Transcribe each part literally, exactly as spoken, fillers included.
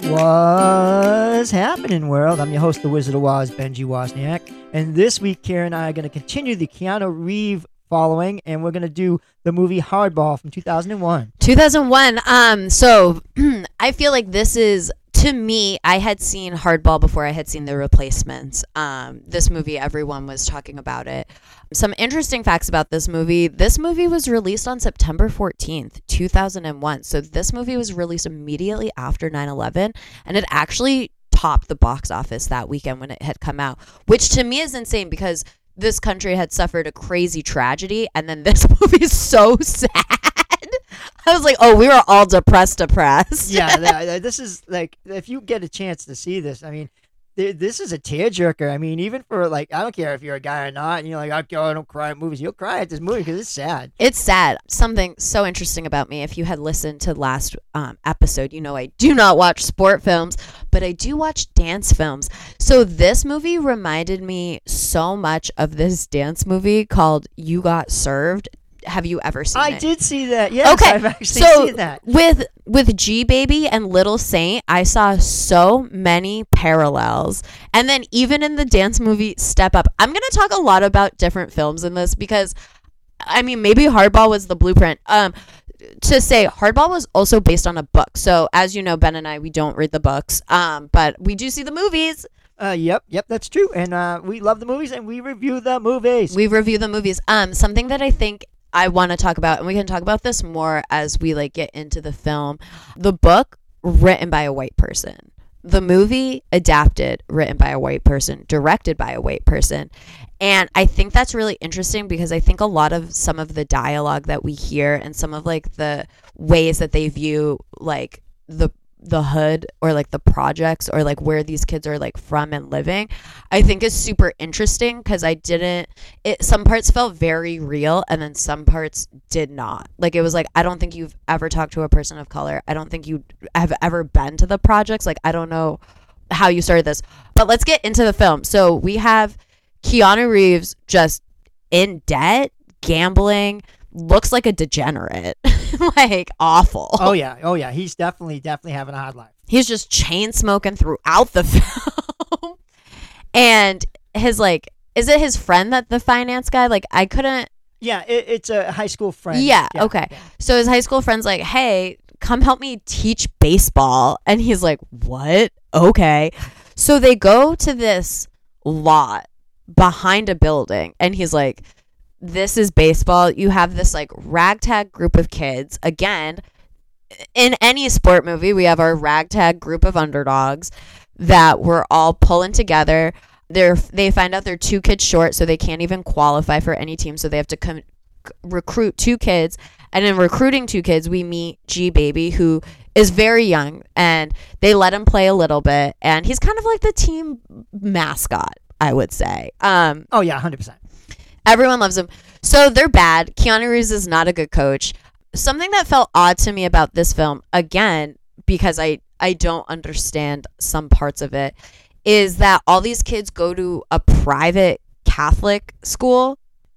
What's happening, world? I'm your host, the Wizard of Oz, Benji Wozniak. And this week, Kara and I are going to continue the Keanu Reeves following, and we're going to do the movie Hardball from two thousand one. two thousand one. Um, so I feel like this is, to me, I had seen Hardball before I had seen The Replacements. Um, this movie, everyone was talking about it. Some interesting facts about this movie. This movie was released on September fourteenth, two thousand one. So this movie was released immediately after nine eleven, and it actually topped the box office that weekend when it had come out, which to me is insane because this country had suffered a crazy tragedy, and then this movie is so sad. I was like, oh, we were all depressed, depressed. Yeah, th- this is like, if you get a chance to see this, I mean, th- this is a tearjerker. I mean, even for like, I don't care if you're a guy or not, and you're like, okay, I don't cry at movies. You'll cry at this movie because it's sad. It's sad. Something so interesting about me, if you had listened to last um, episode, you know I do not watch sport films, but I do watch dance films. So this movie reminded me so much of this dance movie called You Got Served. Have you ever seen I it? I did see that. Yes, okay. I've actually so seen that. With with G Baby and Little Saint, I saw so many parallels. And then even in the dance movie Step Up, I'm going to talk a lot about different films in this because, I mean, maybe Hardball was the blueprint. Um, to say Hardball was also based on a book. So as you know, Ben and I, we don't read the books, um, but we do see the movies. Uh, yep, yep, that's true. And uh, we love the movies and we review the movies. We review the movies. Um, something that I think I want to talk about, and we can talk about this more as we like get into the film. The book written by a white person. The movie adapted, written by a white person, directed by a white person. And I think that's really interesting because I think a lot of some of the dialogue that we hear and some of like the ways that they view like the the hood or like the projects or like where these kids are like from and living, I think is super interesting because I didn't it some parts felt very real and then some parts did not. Like it was like, I don't think you've ever talked to a person of color. I don't think you have ever been to the projects. Like I don't know how you started this, but let's get into the film. So we have Keanu Reeves just in debt, gambling, looks like a degenerate. Like awful. Oh yeah, oh yeah. He's definitely, definitely having a hard life. He's just chain smoking throughout the film. And his like, is it his friend that the finance guy? Like I couldn't. Yeah, it, it's a high school friend. Yeah, yeah okay. Yeah. So his high school friend's like, hey, come help me teach baseball. And he's like, what? Okay. So they go to this lot behind a building and he's like, this is baseball. You have this like ragtag group of kids. Again, in any sport movie, we have our ragtag group of underdogs that we're all pulling together. They're they find out they're two kids short, so they can't even qualify for any team. So they have to come recruit two kids. And in recruiting two kids, we meet G Baby, who is very young, and they let him play a little bit. And he's kind of like the team mascot, I would say. Um, oh yeah, one hundred percent. Everyone loves him. So they're bad. Keanu Reeves is not a good coach. Something that felt odd to me about this film, again, because I, I don't understand some parts of it, is that all these kids go to a private Catholic school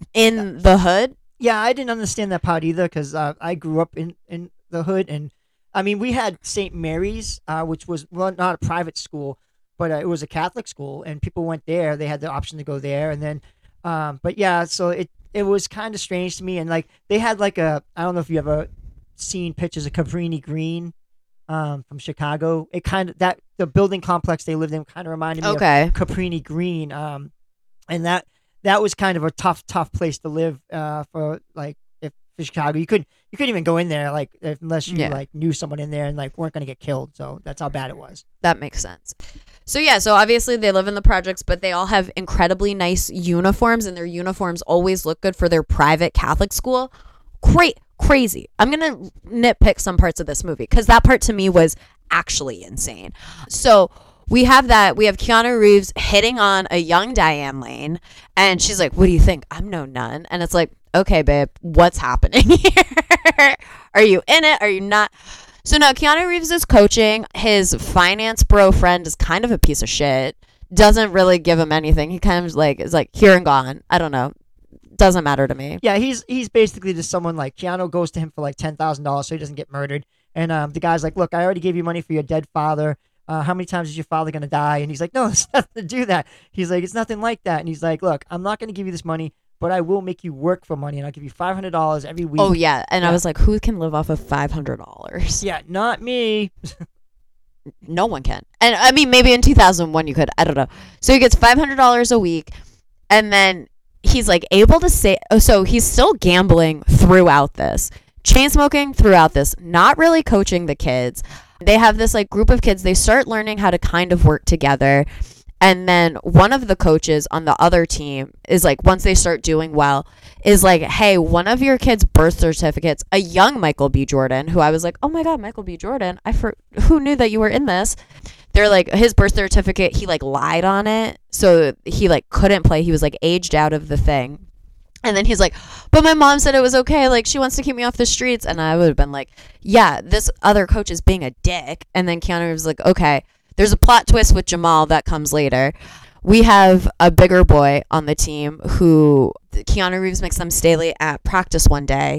in the hood. Yeah, I didn't understand that part either because uh, I grew up in, in the hood. And, I mean, we had Saint Mary's, uh, which was, well, not a private school, but uh, it was a Catholic school. And people went there. They had the option to go there. And then Um, but yeah, so it, it was kind of strange to me. And like, they had like a, I don't know if you ever seen pictures of Cabrini Green, um, from Chicago. It kind of, that, the building complex they lived in kind of reminded me okay. of Cabrini Green. Um, and that, that was kind of a tough, tough place to live, uh, for like, if for Chicago, you couldn't, you couldn't even go in there, like, if, unless you yeah. like knew someone in there and like weren't going to get killed. So that's how bad it was. That makes sense. So yeah, so obviously they live in the projects, but they all have incredibly nice uniforms, and their uniforms always look good for their private Catholic school. Great, crazy. I'm going to nitpick some parts of this movie because that part to me was actually insane. So we have that. We have Keanu Reeves hitting on a young Diane Lane, and she's like, what do you think? I'm no nun. And it's like, okay, babe, what's happening here? Are you in it? Are you not? So now Keanu Reeves is coaching. His finance bro friend is kind of a piece of shit. Doesn't really give him anything. He kind of like is like here and gone. I don't know. Doesn't matter to me. Yeah, he's he's basically just someone like Keanu goes to him for like ten thousand dollars so he doesn't get murdered. And um, the guy's like, look, I already gave you money for your dead father. Uh, how many times is your father gonna die? And he's like, no, it's nothing to do that. He's like, it's nothing like that. And he's like, look, I'm not gonna give you this money, but I will make you work for money, and I'll give you five hundred dollars every week. Oh yeah, and Yeah. I was like, who can live off of five hundred dollars? Yeah, not me. No one can. And I mean, maybe in two thousand one you could. I don't know. So he gets five hundred dollars a week, and then he's like able to say. Oh, so he's still gambling throughout this, chain smoking throughout this, not really coaching the kids. They have this like group of kids. They start learning how to kind of work together. And then one of the coaches on the other team is like, once they start doing well, is like, hey, one of your kids' birth certificates, a young Michael B. Jordan, who I was like, oh my God, Michael B. Jordan, I for- who knew that you were in this? They're like, his birth certificate, he like lied on it. So he like couldn't play. He was like aged out of the thing. And then he's like, but my mom said it was okay. Like, she wants to keep me off the streets. And I would have been like, yeah, this other coach is being a dick. And then Keanu Reeves was like, okay. There's a plot twist with Jamal that comes later. We have a bigger boy on the team who Keanu Reeves makes them stay late at practice one day.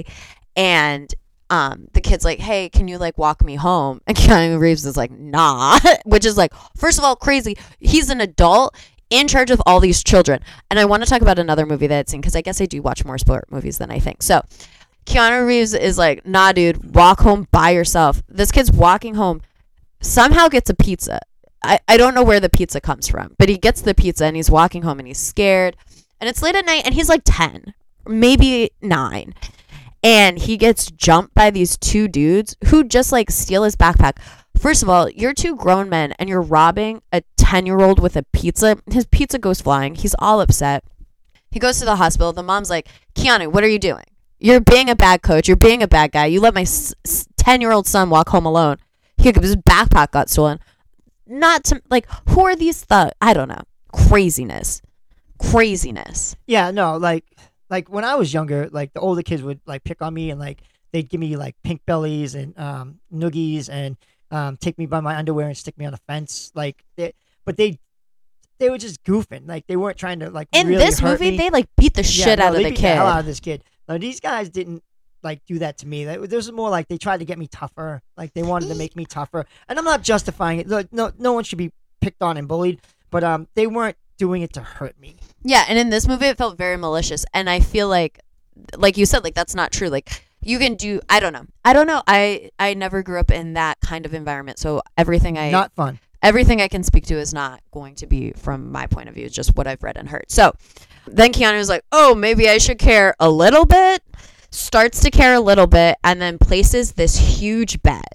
And um, the kid's like, hey, can you like walk me home? And Keanu Reeves is like, nah, which is like, first of all, crazy. He's an adult in charge of all these children. And I want to talk about another movie that I'd seen, because I guess I do watch more sport movies than I think. So Keanu Reeves is like, nah, dude, walk home by yourself. This kid's walking home, somehow gets a pizza. I, I don't know where the pizza comes from, but he gets the pizza and he's walking home and he's scared. And it's late at night and he's like ten, maybe nine. And he gets jumped by these two dudes who just like steal his backpack. First of all, you're two grown men and you're robbing a ten-year-old with a pizza. His pizza goes flying. He's all upset. He goes to the hospital. The mom's like, Keanu, what are you doing? You're being a bad coach. You're being a bad guy. You let my ten-year-old son walk home alone. He, his backpack got stolen. Not to, like, who are these thugs? I don't know. Craziness. Craziness. Yeah, no, like, like when I was younger, like the older kids would like pick on me and like they'd give me like pink bellies and um, noogies and um, take me by my underwear and stick me on a fence. Like, they, but they they were just goofing. Like they weren't trying to like. In really this hurt movie, me. they like beat the Yeah, shit no, out of they the beat kid. The hell out of this kid. Now these guys didn't like do that to me. That this was more like they tried to get me tougher. Like they wanted to make me tougher. And I'm not justifying it. Like, no, no one should be picked on and bullied. But um, they weren't doing it to hurt me. Yeah, and in this movie, it felt very malicious. And I feel like, like you said, like that's not true. Like you can do. I don't know. I don't know. I I never grew up in that kind of environment, so everything I Not fun. everything I can speak to is not going to be from my point of view. It's just what I've read and heard. So then Keanu was like, oh, maybe I should care a little bit. Starts to care a little bit and then places this huge bet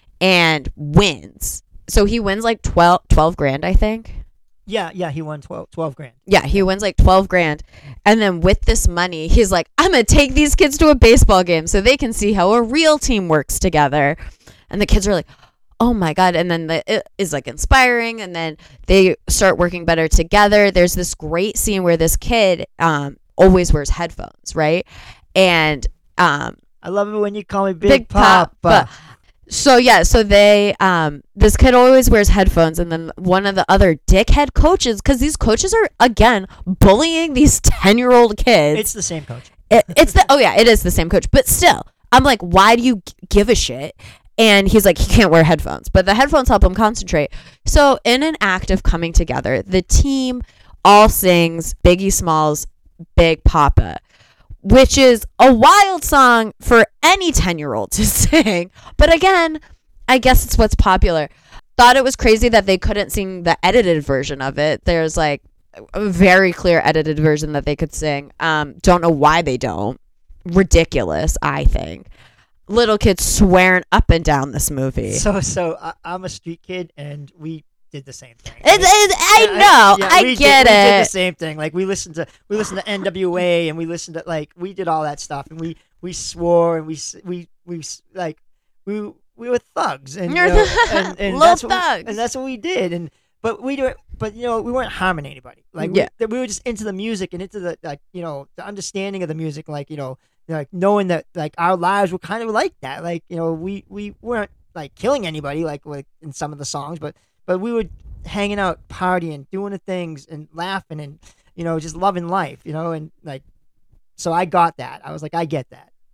and wins. So he wins like twelve, twelve grand, I think. Yeah, yeah, he won twelve, twelve grand. Yeah, he wins like twelve grand. And then with this money, he's like, I'm going to take these kids to a baseball game so they can see how a real team works together. And the kids are like, oh my God. And then the, it is like inspiring. And then they start working better together. There's this great scene where this kid um, always wears headphones, right? And um, I love it when you call me Big, Big Papa. Papa. So yeah, so they um this kid always wears headphones, and then one of the other dickhead coaches, because these coaches are again bullying these ten year old kids. It's the same coach. It, it's the oh yeah, it is the same coach, but still, I'm like, why do you g- give a shit? And he's like, he can't wear headphones, but the headphones help him concentrate. So in an act of coming together, the team all sings Biggie Smalls' Big Papa, which is a wild song for any ten-year-old to sing. But again, I guess it's what's popular. Thought it was crazy that they couldn't sing the edited version of it. There's like a very clear edited version that they could sing. Um, don't know why they don't. Ridiculous, I think. Little kids swearing up and down this movie. So, so I, I'm a street kid, and we did the same thing. It's, it's, I Yeah, know, yeah, I we get did, it. We did the same thing. Like we listened to we listened to N W A, and we listened to like we did all that stuff, and we we swore, and we s- we we s- like we we were thugs, and, You're you know, the- and, and little that's what we, thugs. and that's what we did, and but we do but you know we weren't harming anybody. Like Yeah. we, we were just into the music and into the like you know the understanding of the music, like you know like knowing that like our lives were kind of like that, like you know we we weren't like killing anybody like like in some of the songs, but but we were hanging out, partying, doing the things, and laughing, and you know, just loving life, you know, and like, so I got that. I was like, I get that.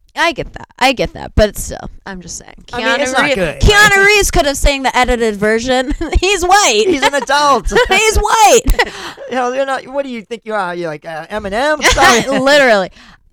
I get that. I get that. But still, I'm just saying. Keanu, I mean, it's not Reeves, good. Keanu Reeves could have sang the edited version. He's white. He's an adult. He's white. You know, you're not. What do you think you are? You're like uh, Eminem? Sorry. Literally.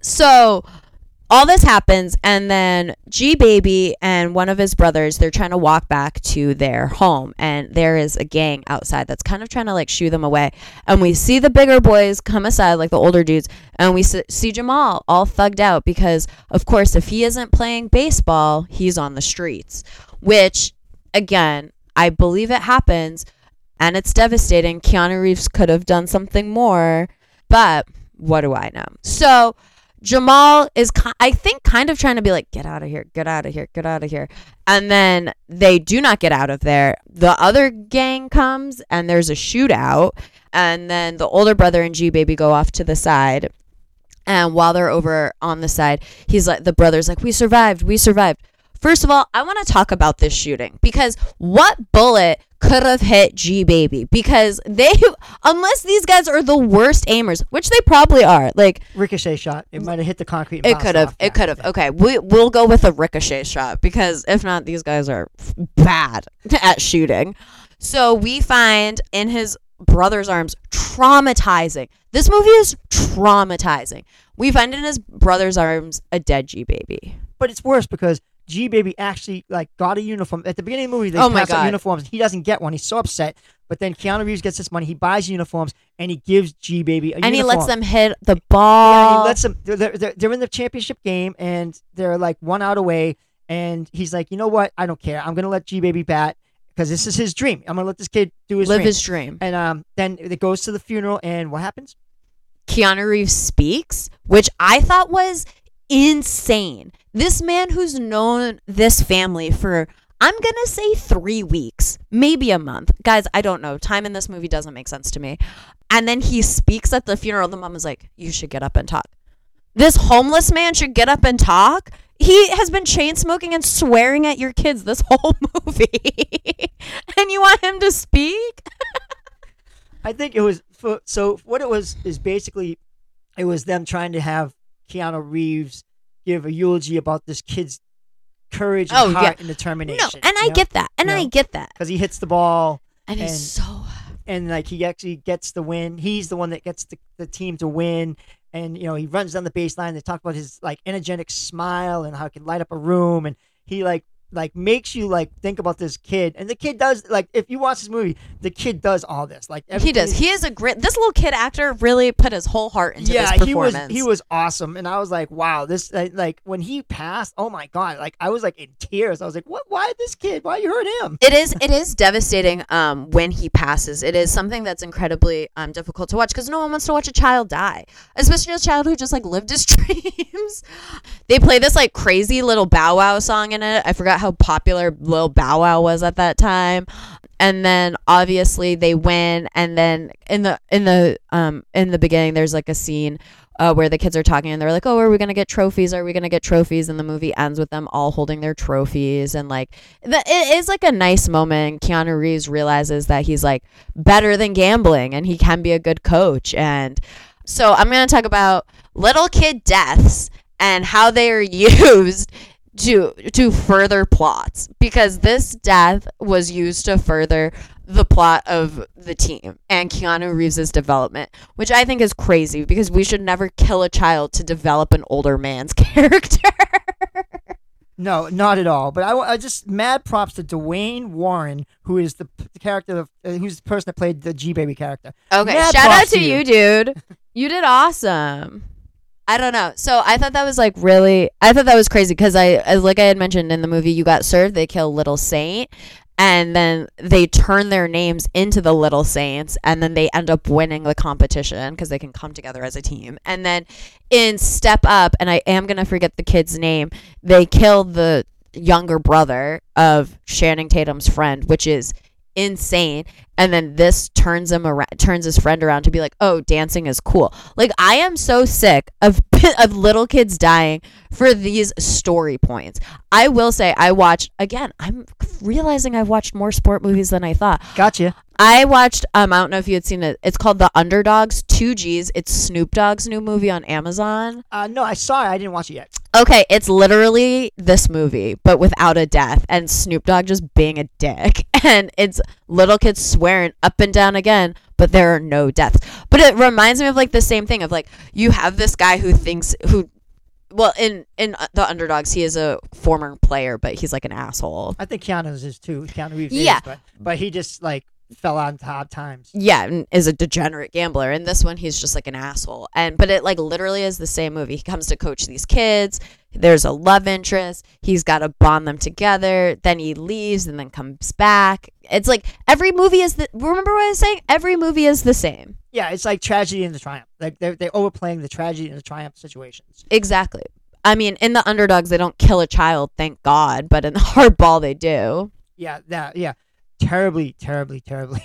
So all this happens, and then G Baby and one of his brothers, they're trying to walk back to their home, and there is a gang outside that's kind of trying to like shoo them away. And we see the bigger boys come aside, like the older dudes, and we see Jamal all thugged out because, of course, if he isn't playing baseball, he's on the streets, which, again, I believe it happens, and it's devastating. Keanu Reeves could have done something more, but what do I know? So Jamal is, I think, kind of trying to be like, get out of here, get out of here, get out of here. And then they do not get out of there. The other gang comes and there's a shootout. And then the older brother and G Baby go off to the side. And while they're over on the side, he's like, the brother's like, we survived, we survived. First of all, I want to talk about this shooting because what bullet could have hit G Baby? Because they, unless these guys are the worst aimers, which they probably are, like Ricochet shot. It might have hit the concrete. And it bounced could have. off. It could have. Okay, we we'll go with a ricochet shot because if not, these guys are bad at shooting. So we find in his brother's arms, traumatizing. This movie is traumatizing. We find in his brother's arms a dead G Baby. But it's worse because G Baby actually like got a uniform at the beginning of the movie. They Oh my pass out God. uniforms. He doesn't get one. He's so upset. But then Keanu Reeves gets this money. He buys uniforms and he gives G Baby a And uniform. he lets them hit the Yeah, ball. he lets them. They're, they're, they're in the championship game and they're like one out away. And he's like, you know what? I don't care. I'm gonna let G Baby bat because this is his dream. I'm gonna let this kid do his live dream. his dream. And um, then it goes to the funeral, and what happens? Keanu Reeves speaks, which I thought was insane. This man who's known this family for, I'm going to say three weeks, maybe a month. Guys, I don't know. Time in this movie doesn't make sense to me. And then he speaks at the funeral. The mom is like, you should get up and talk. This homeless man should get up and talk? He has been chain smoking and swearing at your kids this whole movie. And you want him to speak? I think it was for, so. What it was is basically, it was them trying to have Keanu Reeves give a eulogy about this kid's courage and Oh, heart yeah. and determination. No, and I get that. And You I know? get that. because he hits the ball And he's And- so... and like he actually gets the win. He's the one that gets the, the team to win. And you know he runs down the baseline. They talk about his like energetic smile and how he can light up a room. And he like like makes you like think about this kid. And the kid does like if you watch this movie, the kid does all this. Like He everything does. is- He is a great... This little kid actor really put his whole heart into yeah, this he was performance. he was awesome, and I was like, wow, this like, like when he passed, oh my god, like I was like in tears. I was like, what? Why this kid? Why you hurt him? It is. It is devastating. Um, when he passes, it is something that's incredibly um difficult to watch because no one wants to watch a child die, especially a child who just like lived his dreams. They play this like crazy little Bow Wow song in it. I forgot how popular Lil Bow Wow was at that time. And then obviously they win. And then in the in the um in the beginning, there's like a scene uh, where the kids are talking and they're like, "Oh, are we gonna get trophies? Are we gonna get trophies?" And the movie ends with them all holding their trophies. And like the, it is like a nice moment. Keanu Reeves realizes that he's like better than gambling and he can be a good coach. And so I'm gonna talk about little kid deaths and how they are used to to further plots, because this death was used to further the plot of the team and Keanu Reeves' development, which I think is crazy because we should never kill a child to develop an older man's character. No, not at all. But I, I just mad props to Dwayne Warren, who is the, the character of uh, who's the person that played the G Baby character. Okay, Mad shout out props to to you. you, dude. You did awesome. I don't know. So I thought that was like really, I thought that was crazy because I, as like I had mentioned in the movie You Got Served, they kill Little Saint and then they turn their names into the Little Saints and then they end up winning the competition because they can come together as a team. And then in Step Up, and I am going to forget the kid's name, they kill the younger brother of Channing Tatum's friend, which is insane. And then this turns him around, turns his friend around to be like, oh, dancing is cool. Like, I am so sick of of little kids dying for these story points. I will say I watched, again, I'm realizing I've watched more sport movies than I thought. Gotcha. I watched, um, I don't know if you had seen it. It's called The Underdogs, two G's. It's Snoop Dogg's new movie on Amazon. Uh, no, I saw it. I didn't watch it yet. Okay, it's literally this movie, but without a death, and Snoop Dogg just being a dick, and it's little kids swearing up and down again, but there are no deaths. But it reminds me of like the same thing of like you have this guy who thinks who, well, in in the Underdogs, he is a former player, but he's like an asshole. I think Keanu's is too. Keanu Reeves Yeah. is, but but he just like fell on hard times. Yeah, and is a degenerate gambler. In this one, he's just like an asshole. And but it like literally is the same movie. He comes to coach these kids. There's a love interest. He's got to bond them together. Then he leaves and then comes back. It's like every movie is the. Remember what I was saying? Every movie is the same. Yeah, it's like tragedy and the triumph. Like they're they're overplaying the tragedy and the triumph situations. Exactly. I mean, in the Underdogs, they don't kill a child, thank God. But in the Hardball, they do. Yeah, that yeah, terribly, terribly, terribly.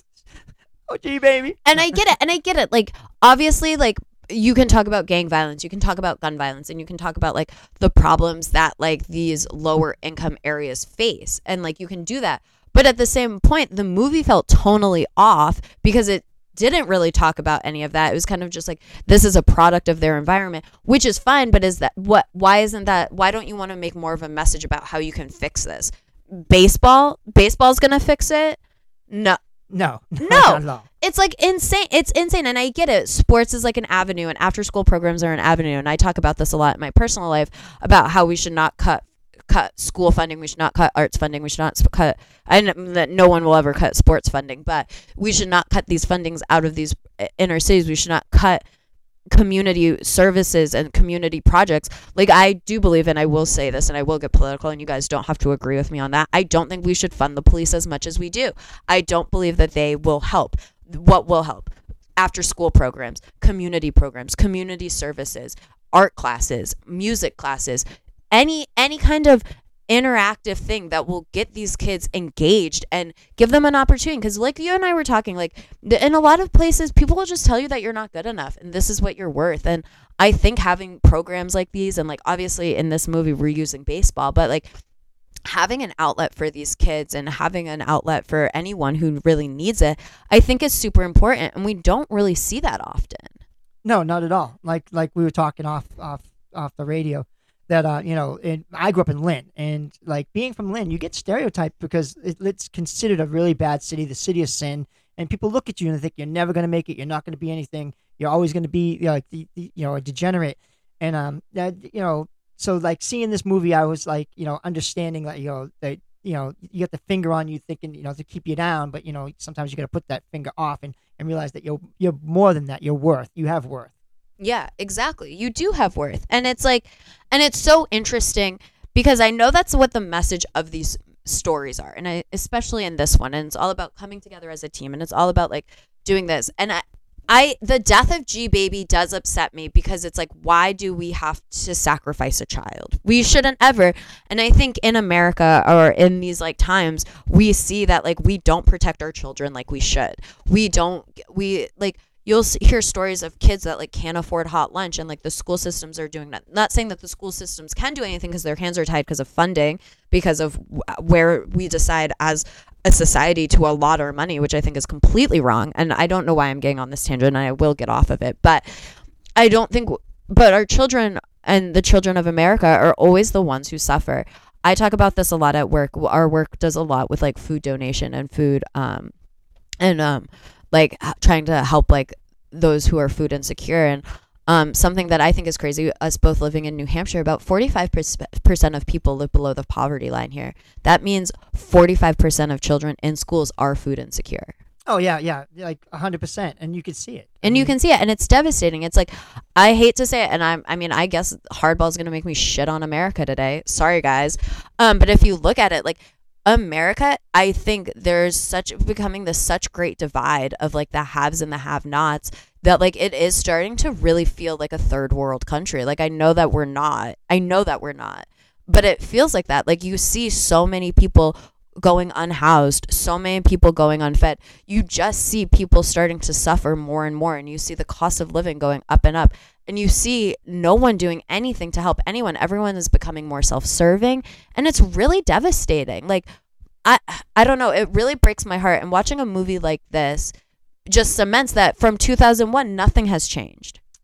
Oh, gee, baby. And I get it. And I get it. Like, obviously, like, you can talk about gang violence, you can talk about gun violence, and you can talk about, like, the problems that, like, these lower income areas face. And, like, you can do that. But at the same point, the movie felt tonally off because it didn't really talk about any of that. It was kind of just like, this is a product of their environment, which is fine. But is that what, why isn't that, why don't you want to make more of a message about how you can fix this? Baseball, baseball's going to fix it? No. No. No. Not at all. It's like insane. It's insane. And I get it. Sports is like an avenue, and after school programs are an avenue. And I talk about this a lot in my personal life about how we should not cut cut school funding. We should not cut arts funding. We should not cut, and that no one will ever cut sports funding, but we should not cut these fundings out of these inner cities. We should not cut community services and community projects. Like, I do believe, and I will say this, and I will get political, and you guys don't have to agree with me on that. I don't think we should fund the police as much as we do. I don't believe that they will help. What will help? After school programs, community programs, community services, art classes, music classes, any any kind of interactive thing that will get these kids engaged and give them an opportunity. Because like you and I were talking, like in a lot of places, people will just tell you that you're not good enough and this is what you're worth. And I think having programs like these, and like obviously in this movie we're using baseball, but like having an outlet for these kids and having an outlet for anyone who really needs it, I think is super important. And we don't really see that often. No, not at all. Like like we were talking off off off the radio. That uh, you know, in, I grew up in Lynn, and like being from Lynn, you get stereotyped because it, it's considered a really bad city, the city of sin, and people look at you and they think you're never going to make it, you're not going to be anything, you're always going to be, you know, like the, the, you know, a degenerate, and um, that you know, so like seeing this movie, I was like, you know, understanding that you know that you know you get the finger on you, thinking you know to keep you down, but you know sometimes you got to put that finger off and and realize that you're you're more than that, you're worth, you have worth. Yeah, exactly. You do have worth. And it's like, and it's so interesting because I know that's what the message of these stories are. And I, especially in this one, and it's all about coming together as a team, and it's all about like doing this. And I, I, the death of G Baby does upset me because it's like, why do we have to sacrifice a child? We shouldn't ever. And I think in America or in these like times, we see that like we don't protect our children like we should. We don't, we like, you'll hear stories of kids that like can't afford hot lunch, and like the school systems are doing that. Not saying that the school systems can do anything because their hands are tied because of funding, because of where we decide as a society to allot our money, which I think is completely wrong. And I don't know why I'm getting on this tangent, and I will get off of it. But I don't think, but our children and the children of America are always the ones who suffer. I talk about this a lot at work. Our work does a lot with like food donation and food, um, and um. like trying to help like those who are food insecure. And um, something that I think is crazy, us both living in New Hampshire, about forty-five percent of people live below the poverty line here. That means forty-five percent of children in schools are food insecure. Oh yeah, yeah, like one hundred percent, and you can see it. And you can see it, and it's devastating. It's like, I hate to say it, and I'm, I mean, I guess Hardball is going to make me shit on America today. Sorry, guys. Um, but if you look at it, like, America, I think there's such becoming this such great divide of like the haves and the have-nots that like it is starting to really feel like a third world country. Like I know that we're not. I know that we're not. But it feels like that. Like you see so many people going unhoused, so many people going unfed. You just see people starting to suffer more and more, and you see the cost of living going up and up. And you see no one doing anything to help anyone. Everyone is becoming more self-serving, and it's really devastating. Like, I I don't know. It really breaks my heart. And watching a movie like this just cements that from two thousand one, nothing has changed.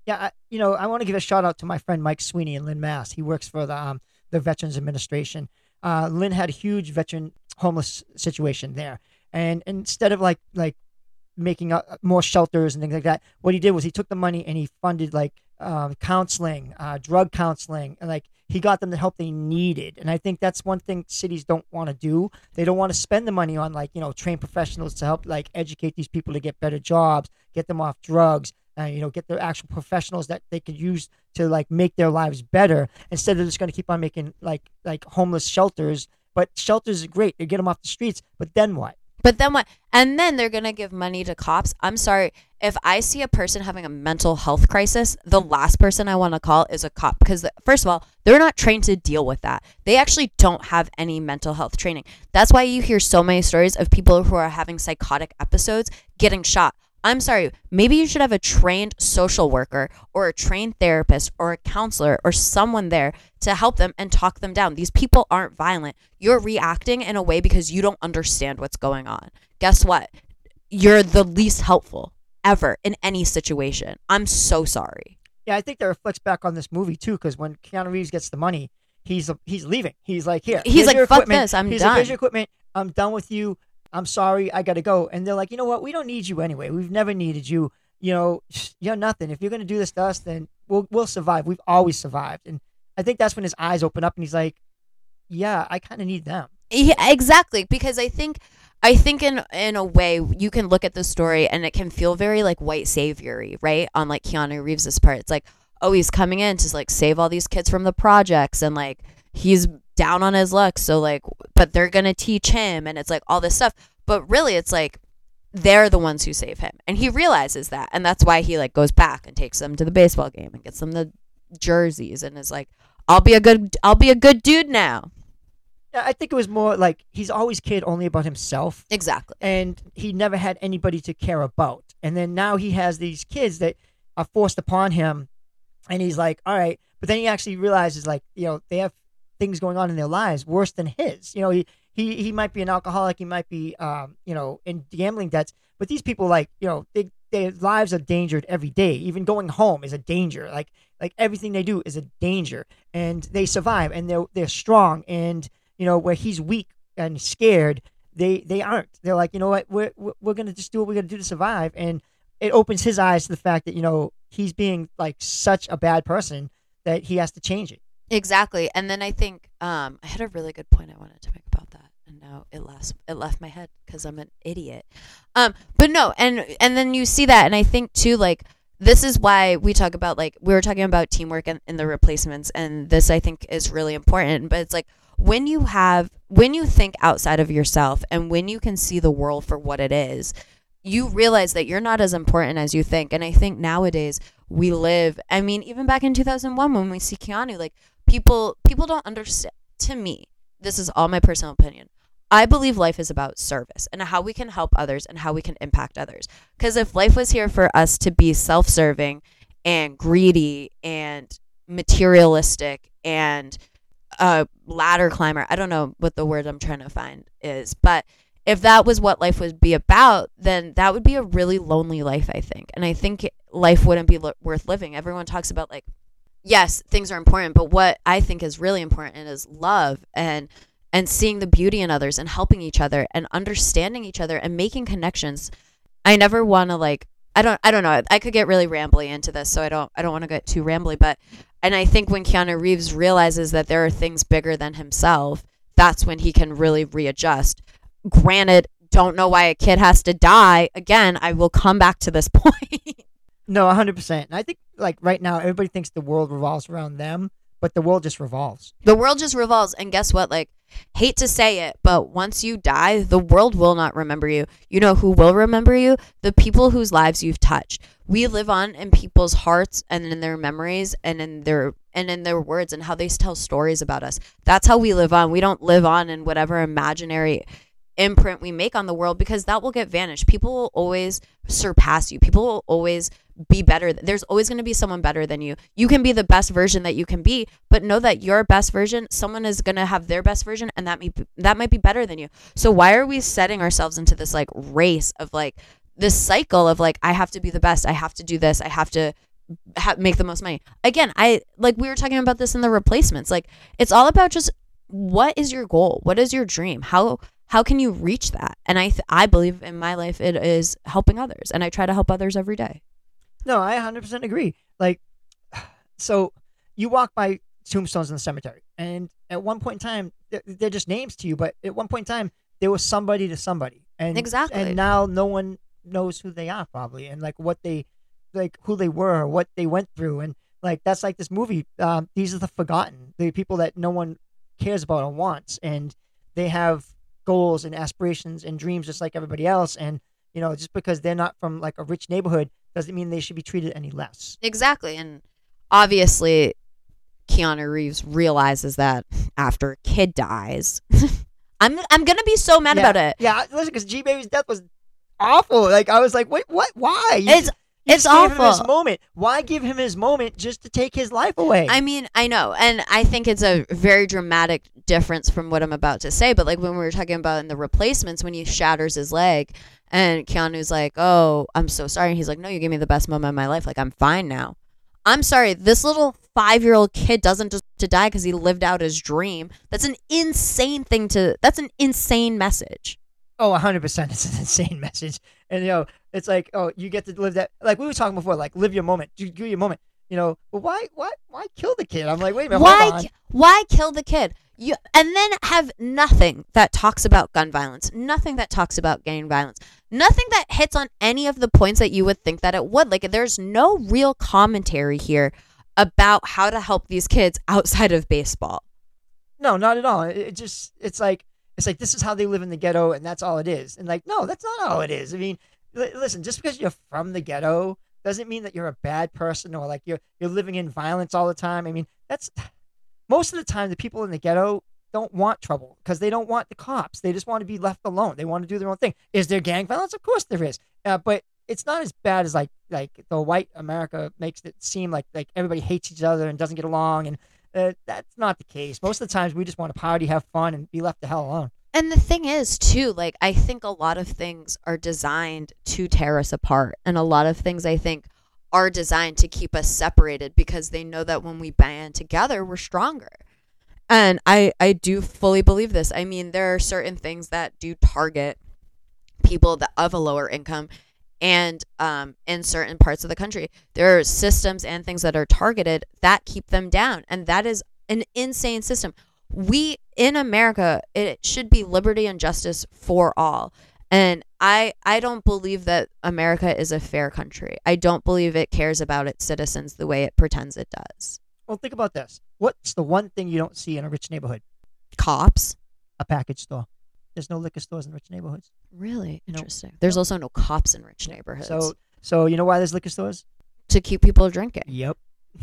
Yeah, I, you know, I want to give a shout out to my friend Mike Sweeney in Lynn, Mass. He works for the um, the Veterans Administration. Uh, Lynn had a huge veteran homeless situation there, and, and instead of like like making uh, more shelters and things like that, what he did was he took the money and he funded like um, counseling, uh, drug counseling, and like he got them the help they needed. And I think that's one thing cities don't want to do. They don't want to spend the money on like, you know, trained professionals to help like educate these people to get better jobs, get them off drugs, uh, you know, get the actual professionals that they could use to like make their lives better, instead of just going to keep on making like like homeless shelters. But shelters are great. They get them off the streets. But then what? But then what? And then they're going to give money to cops. I'm sorry. If I see a person having a mental health crisis, the last person I want to call is a cop. Because, first of all, they're not trained to deal with that. They actually don't have any mental health training. That's why you hear so many stories of people who are having psychotic episodes getting shot. I'm sorry, maybe you should have a trained social worker or a trained therapist or a counselor or someone there to help them and talk them down. These people aren't violent. You're reacting in a way because you don't understand what's going on. Guess what? You're the least helpful ever in any situation. I'm so sorry. Yeah, I think that reflects back on this movie too, because when Keanu Reeves gets the money, he's he's leaving. He's like, here. He's like, your fuck equipment. this, I'm he's done. Like, here's your equipment. I'm done with you. I'm sorry, I gotta go. And they're like, you know what? We don't need you anyway. We've never needed you. You know, you're nothing. If you're gonna do this to us, then we'll we'll survive. We've always survived. And I think that's when his eyes open up and he's like, yeah, I kind of need them. Yeah, exactly. Because I think, I think in in a way you can look at the story and it can feel very like white savior-y, right? On like Keanu Reeves' part, it's like, oh, he's coming in to like save all these kids from the projects, and like he's down on his luck, so like, but they're gonna teach him, and it's like all this stuff. But really, it's like they're the ones who save him, and he realizes that, and that's why he like goes back and takes them to the baseball game and gets them the jerseys, and is like, I'll be a good, I'll be a good dude now. Yeah, I think it was more like he's always cared only about himself. Exactly. And he never had anybody to care about. And then now he has these kids that are forced upon him, and he's like, all right. But then he actually realizes, like, you know, they have things going on in their lives worse than his. You know, he he, he might be an alcoholic, he might be, um, you know, in gambling debts, but these people, like, you know, they, their lives are endangered every day. Even going home is a danger. Like like everything they do is a danger, and they survive, and they're they're strong. And you know, where he's weak and scared, they they aren't. They're like, you know what, we're we're gonna just do what we're gonna do to survive. And it opens his eyes to the fact that, you know, he's being like such a bad person that he has to change it. Exactly. And then I think um, I had a really good point I wanted to make about that, and now it left it left my head because I'm an idiot. Um, but no, and and then you see that, and I think too, like, this is why we talk about, like, we were talking about teamwork and in the replacements, and this I think is really important. But it's like when you have when you think outside of yourself, and when you can see the world for what it is, you realize that you're not as important as you think. And I think nowadays we live, I mean, even back in two thousand one when we see Keanu, like, people people don't understand. To me, this is all my personal opinion, I believe life is about service and how we can help others and how we can impact others. Because if life was here for us to be self-serving and greedy and materialistic and a ladder climber, I don't know what the word I'm trying to find is, but if that was what life would be about, then that would be a really lonely life, I think. And I think life wouldn't be lo- worth living. Everyone talks about, like, yes, things are important, but what I think is really important is love and and seeing the beauty in others and helping each other and understanding each other and making connections. I never want to, like, I don't I don't know. I could get really rambly into this, so I don't I don't want to get too rambly, but and I think when Keanu Reeves realizes that there are things bigger than himself, that's when he can really readjust. Granted, don't know why a kid has to die. Again, I will come back to this point. No, one hundred percent. And I think, like, right now, everybody thinks the world revolves around them, but the world just revolves. The world just revolves. And guess what? Like, hate to say it, but once you die, the world will not remember you. You know who will remember you? The people whose lives you've touched. We live on in people's hearts and in their memories and in their and in their words and how they tell stories about us. That's how we live on. We don't live on in whatever imaginary imprint we make on the world, because that will get vanished. People will always surpass you. People will always be better. There's always going to be someone better than you. You can be the best version that you can be, but know that your best version, someone is going to have their best version, and that may be, that might be better than you. So why are we setting ourselves into this, like, race of, like, this cycle of, like, I have to be the best, I have to do this, I have to ha- make the most money. Again, I like we were talking about this in The Replacements. Like it's all about just what is your goal? What is your dream? How how can you reach that? And I th- I believe in my life it is helping others, and I try to help others every day. No, I one hundred percent agree. Like, so you walk by tombstones in the cemetery, and at one point in time, they're, they're just names to you, but at one point in time, there was somebody to somebody, and Exactly. and now no one knows who they are probably, and like what they, like who they were, what they went through, and like that's like this movie. Um, these are the forgotten, the people that no one cares about or wants, and they have goals and aspirations and dreams just like everybody else, and you know, just because they're not from like a rich neighborhood doesn't mean they should be treated any less. Exactly. And obviously, Keanu Reeves realizes that after a kid dies. I'm I'm going to be so mad yeah, about it. Yeah, listen, because G Baby's death was awful. Like, I was like, wait, what? Why? You It's just, you it's just gave awful. him his moment. Why give him his moment just to take his life away? I mean, I know. And I think it's a very dramatic difference from what I'm about to say. But like when we were talking about in The Replacements, when he shatters his leg and Keanu's like, oh, I'm so sorry. And he's like, no, you gave me the best moment of my life. Like, I'm fine now. I'm sorry. This little five-year-old kid doesn't just to die because he lived out his dream. That's an insane thing to, that's an insane message. Oh, one hundred percent. It's an insane message. And, you know, it's like, oh, you get to live that. Like we were talking before, like, live your moment. Do, do your moment. You know, but why, why, why kill the kid? I'm like, wait a minute, Why, hold on. why kill the kid? You, and then have nothing that talks about gun violence, nothing that talks about gang violence, nothing that hits on any of the points that you would think that it would. Like, there's no real commentary here about how to help these kids outside of baseball. No, not at all. It, it just, it's like, it's like, this is how they live in the ghetto, and that's all it is. And like, no, that's not all it is. I mean, li- listen, just because you're from the ghetto doesn't mean that you're a bad person or like you're you're living in violence all the time. I mean, that's most of the time the people in the ghetto don't want trouble because they don't want the cops. They just want to be left alone. They want to do their own thing. Is there gang violence? Of course there is. Uh, but it's not as bad as like like the white America makes it seem like like everybody hates each other and doesn't get along, and uh, that's not the case. Most of the times we just want to party, have fun, and be left the hell alone. And the thing is, too, like, I think a lot of things are designed to tear us apart. And a lot of things, I think, are designed to keep us separated because they know that when we band together, we're stronger. And I, I do fully believe this. I mean, there are certain things that do target people that of a lower income and um, in certain parts of the country. There are systems and things that are targeted that keep them down. And that is an insane system. We in America, it should be liberty and justice for all. And I I don't believe that America is a fair country. I don't believe it cares about its citizens the way it pretends it does. Well, think about this. What's the one thing you don't see in a rich neighborhood? Cops? A package store. There's no liquor stores in rich neighborhoods. Really Nope. interesting. There's also no cops in rich neighborhoods. So, so you know why there's liquor stores? To keep people drinking. Yep.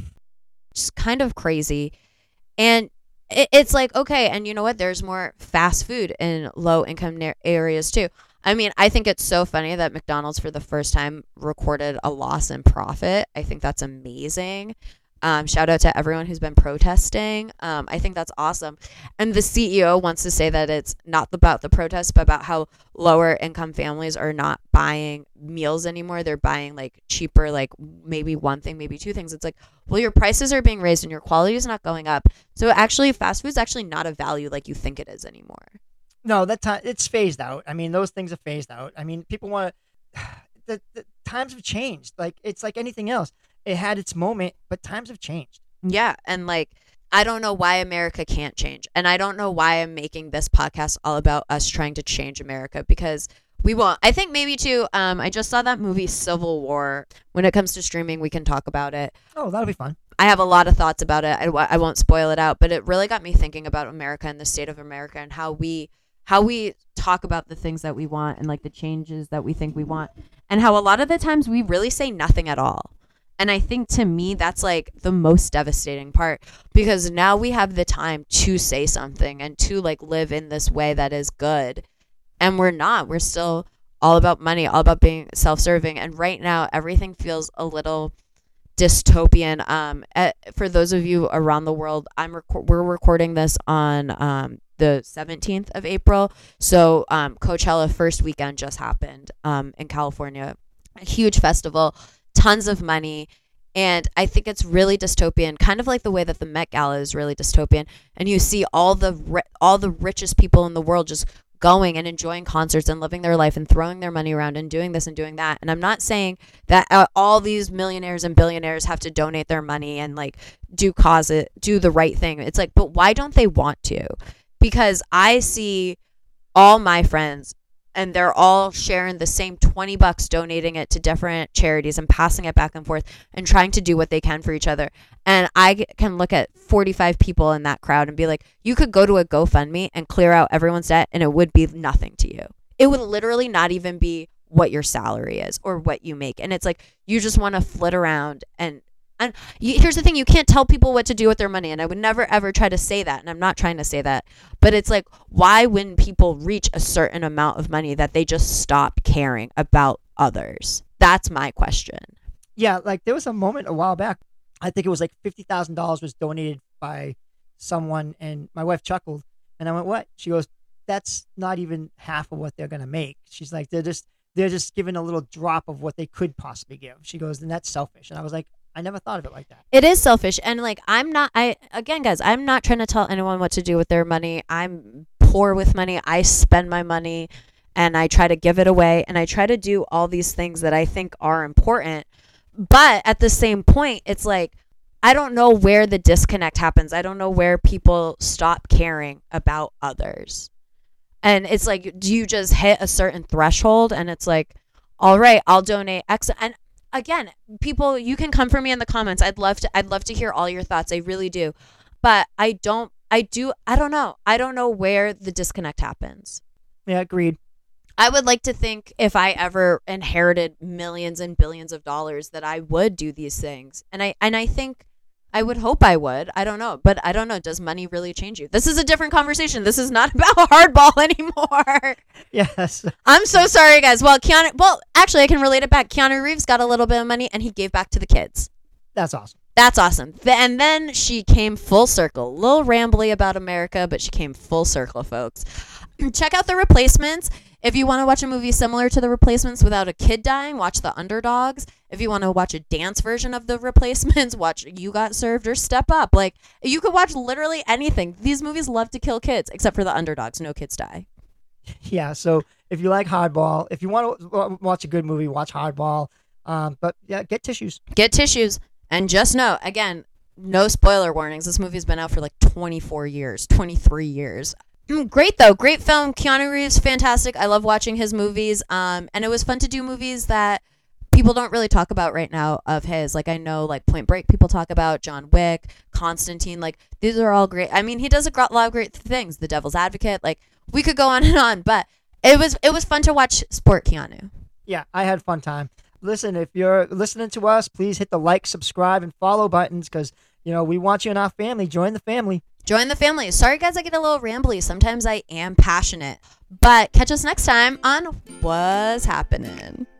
It's kind of crazy. And it, it's like, okay, and you know what? There's more fast food in low income na- areas too. I mean, I think it's so funny that McDonald's for the first time recorded a loss in profit. I think that's amazing. Um, shout out to everyone who's been protesting. Um, I think that's awesome. And the C E O wants to say that it's not about the protests, but about how lower income families are not buying meals anymore. They're buying like cheaper, like maybe one thing, maybe two things. It's like, well, your prices are being raised and your quality is not going up. So actually, fast food is actually not a value like you think it is anymore. No, that time it's phased out. I mean, those things are phased out. I mean, people want to. The, the times have changed. Like it's like anything else. It had its moment, but times have changed. Yeah, and like I don't know why America can't change, and I don't know why I'm making this podcast all about us trying to change America because we won't. I think maybe too. Um, I just saw that movie Civil War. When it comes to streaming, we can talk about it. Oh, that'll be fun. I have a lot of thoughts about it. I, I won't spoil it out, but it really got me thinking about America and the state of America and how we how we talk about the things that we want and like the changes that we think we want, and how a lot of the times we really say nothing at all. And I think to me, that's like the most devastating part because now we have the time to say something and to like live in this way that is good. And we're not. We're still all about money, all about being self-serving. And right now, everything feels a little dystopian. Um, at, for those of you around the world, I'm rec- we're recording this on um, the seventeenth of April. So um, Coachella first weekend just happened um, in California. A huge festival. Tons of money, And I think it's really dystopian, kind of like the way that the Met Gala is really dystopian. And you see all the ri- all the richest people in the world just going and enjoying concerts and living their life and throwing their money around and doing this and doing that. And I'm not saying that uh, all these millionaires and billionaires have to donate their money and like do cause it, do the right thing. It's like, but why don't they want to? Because I see all my friends and they're all sharing the same twenty bucks, donating it to different charities and passing it back and forth and trying to do what they can for each other. And I can look at forty-five people in that crowd and be like, you could go to a GoFundMe and clear out everyone's debt and it would be nothing to you. It would literally not even be what your salary is or what you make. And it's like, you just want to flit around and And you, here's the thing, you can't tell people what to do with their money. And I would never, ever try to say that. And I'm not trying to say that. But it's like, why when people reach a certain amount of money that they just stop caring about others? That's my question. Yeah, like there was a moment a while back, I think it was like fifty thousand dollars was donated by someone. And my wife chuckled. And I went, what? She goes, that's not even half of what they're going to make. She's like, they're just, they're just giving a little drop of what they could possibly give. She goes, then that's selfish. And I was like, I never thought of it like that. It is selfish. And like, I'm not, I, again, guys, I'm not trying to tell anyone what to do with their money. I'm poor with money. I spend my money and I try to give it away. And I try to do all these things that I think are important. But at the same point, it's like, I don't know where the disconnect happens. I don't know where people stop caring about others. And it's like, do you just hit a certain threshold? And it's like, all right, I'll donate X. And again, people, you can come for me in the comments. I'd love to, I'd love to hear all your thoughts. I really do. But I don't, I do, I don't know. I don't know where the disconnect happens. Yeah, agreed. I would like to think if I ever inherited millions and billions of dollars that I would do these things. And I, and I think I would hope I would. I don't know. But I don't know. Does money really change you? This is a different conversation. This is not about hardball anymore. Yes. I'm so sorry, guys. Well, Keanu, well, actually, I can relate it back. Keanu Reeves got a little bit of money and he gave back to the kids. That's awesome. That's awesome. And then she came full circle. A little rambly about America, but she came full circle, folks. Check out The Replacements. If you want to watch a movie similar to The Replacements without a kid dying, watch The Underdogs. If you want to watch a dance version of The Replacements, watch You Got Served or Step Up. Like, you could watch literally anything. These movies love to kill kids, except for The Underdogs. No kids die. Yeah, so if you like Hardball, if you want to watch a good movie, watch Hardball. Um, but yeah, get tissues. Get tissues. And just know, again, no spoiler warnings. This movie's been out for like twenty-four years, twenty-three years. Great, though. Great film. Keanu Reeves, fantastic. I love watching his movies. Um, and it was fun to do movies that people don't really talk about right now of his. Like, I know, like, Point Break people talk about, John Wick, Constantine. Like, these are all great. I mean, he does a gr- lot of great things. The Devil's Advocate. Like, we could go on and on. But it was it was fun to watch sport Keanu. Yeah, I had a fun time. Listen, if you're listening to us, please hit the like, subscribe, and follow buttons because, you know, we want you in our family. Join the family. Join the family. Sorry, guys, I get a little rambly. Sometimes I am passionate. But catch us next time on What's Happening.